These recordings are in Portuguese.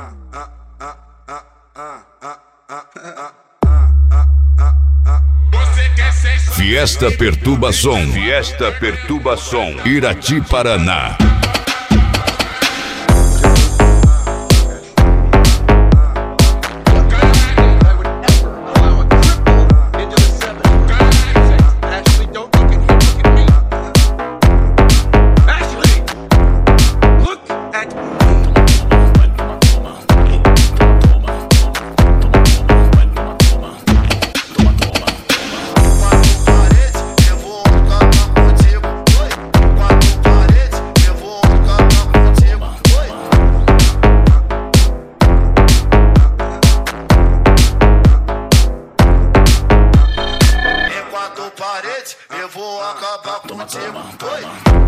Fiesta Perturba Som. Fiesta Perturba Som. Irati, Paraná. Eu vou acabar contigo, oi.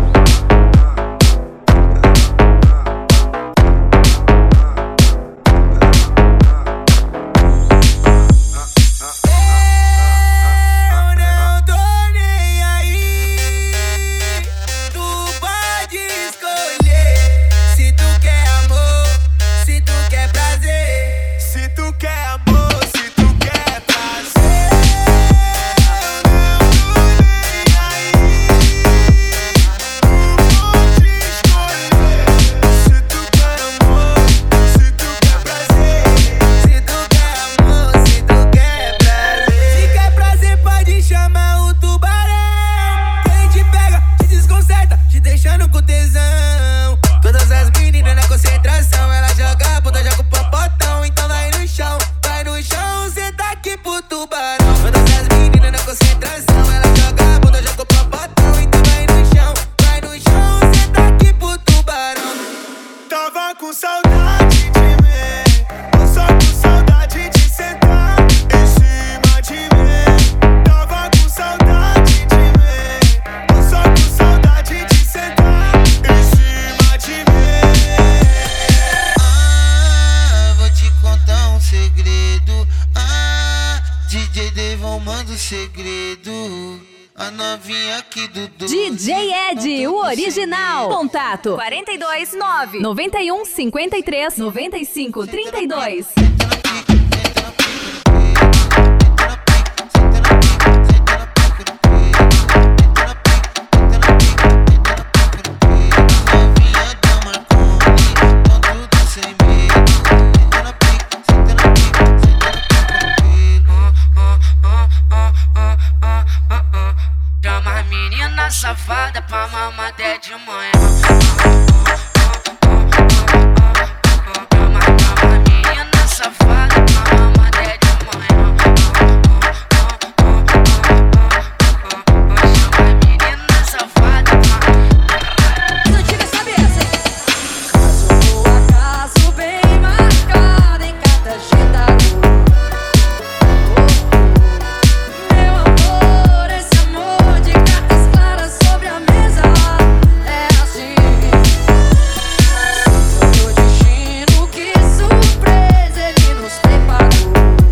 Com saudade de mim, eu só com saudade de sentar em cima de mim. Tava com saudade de mim, eu só com saudade de sentar em cima de mim. Vou te contar um segredo. DJ Devon manda um segredo. A novinha aqui do DJ Ed, o original. Contato 429 91 53 95 32. Safada pra mamar até de manhã. Menina safada pra mamar até de manhã. Menina safada pra... Não tira essa cabeça. Caso por acaso bem marcado em cada agitador. Meu amor, esse amor de cartas claras sobre a mesa é assim. Seu destino, que surpresa ele nos preparou.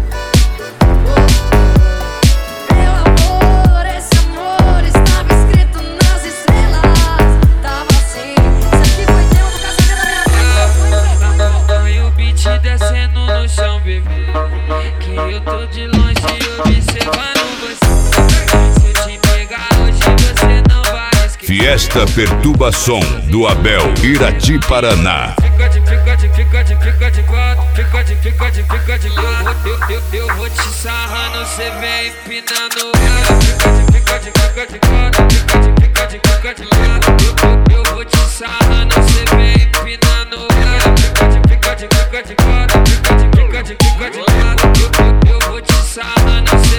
Meu amor, esse amor estava escrito nas estrelas. Tava assim, isso aqui foi tempo do casamento da minha vida. Põe o beat descendo no chão, bebê, que eu tô de longe observando você. Se eu te pegar hoje você não vai esquecer. Fiesta Perturba Som, do Abel, Irati, Paraná. Fica de quatro. Eu vou te sarrando, cê vem empinando ela. Fica de quatro. Eu vou te sarrando, cê vem empinando ela. Fica de quatro. Eu vou te sarrando, cê